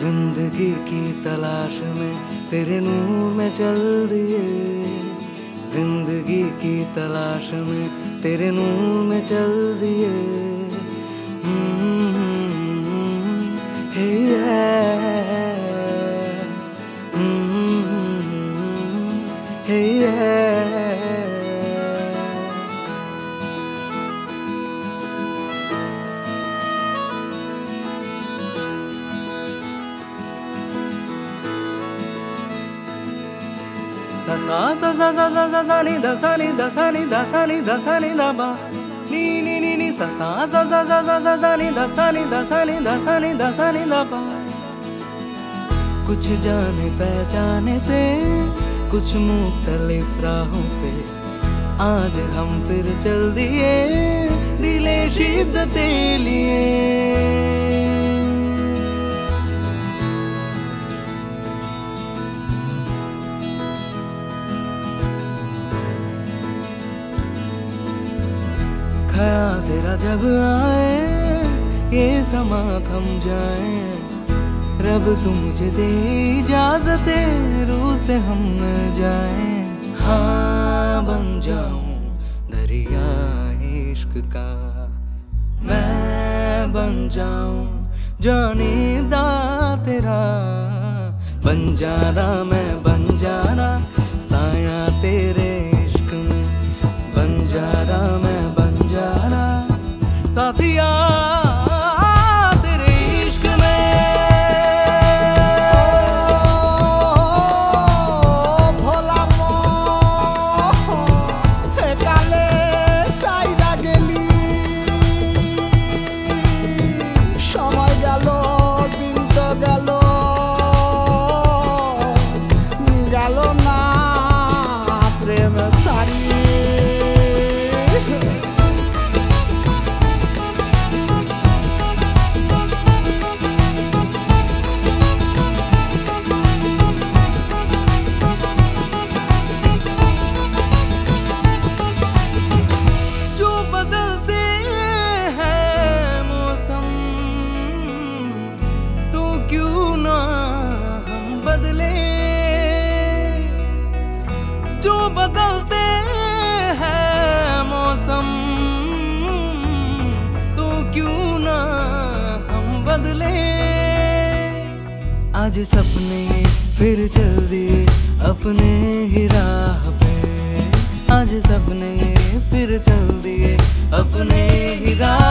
जिंदगी की तलाश में तेरे नूर में चल दिए, जिंदगी की तलाश में तेरे नूर में चल दिए। Sa sa sa sa sa sa sa sa ni da sa ni da sa ni da sa ni da sa ni da ba ni ni ni ni sa sa sa sa sa sa sa sa ni da sa ni da sa ni da sa ni da sa ni da ba। कुछ जाने पहचाने से कुछ मुख्तलिफ राहों पे आज हम फिर चल दिए, दिले शिद्दते लिए। ख्याल तेरा जब आए ये समा थम जाए, रब तू मुझे दे इजाज़ते रूह से हम न जाए। हाँ बन जाऊं दरिया इश्क का, मैं बन जाऊं जानिदा तेरा। बन जाना मैं बन जाना साया तेरे इश्क में, बन जाना मैं बन जाना साथिया तेरे इश्क में। भोला हे काले साइडा गेली, समय गেল दिन तो গেল গেল না প্রেম সারি। जो बदलते हैं मौसम तो क्यों ना हम बदले। आज सपने फिर चल दिए अपने ही राह पे, आज सपने फिर चल दिए अपने ही राह